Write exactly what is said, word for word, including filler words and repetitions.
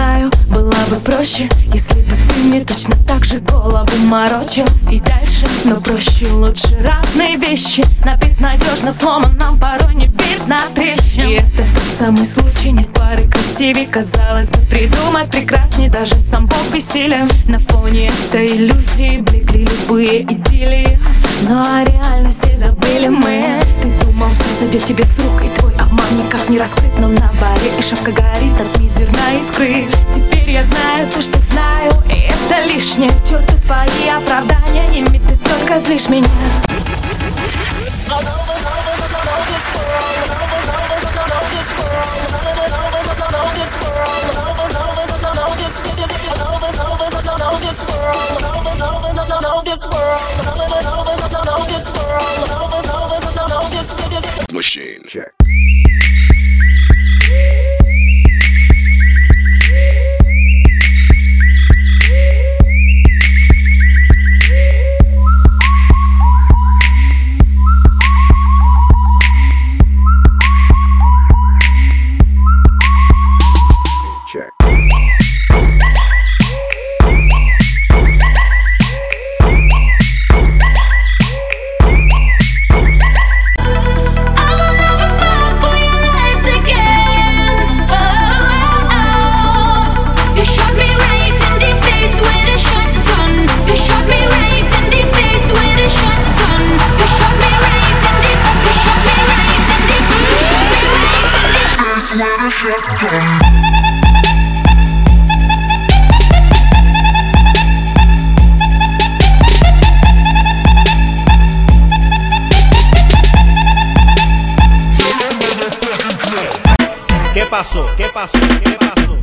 знаю, было бы проще, если бы ты мне точно так же голову морочил. И дальше, но проще, лучше разные вещи. На безнадежно сломанном порой не видно трещин. И это тот самый случай, нет пары красивей. Казалось бы, придумать прекрасней даже сам Бог бессилен. На фоне этой иллюзии блекли любые идиллии, но о реальности забыли мы. Ты думал, все сойдет тебе с рук, и твой обман никак не раскрыт. Но на баре и шапка горит от мизерной искры. Теперь я знаю то, что знаю, и это лишнее. К черту твои оправдания, ими ты только злишь меня. Machine. Check. Check. ¿Qué pasó? ¿Qué pasó? ¿Qué pasó?